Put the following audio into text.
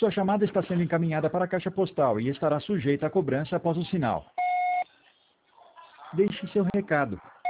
Sua chamada está sendo encaminhada para a caixa postal e estará sujeita à cobrança após o sinal. Deixe seu recado.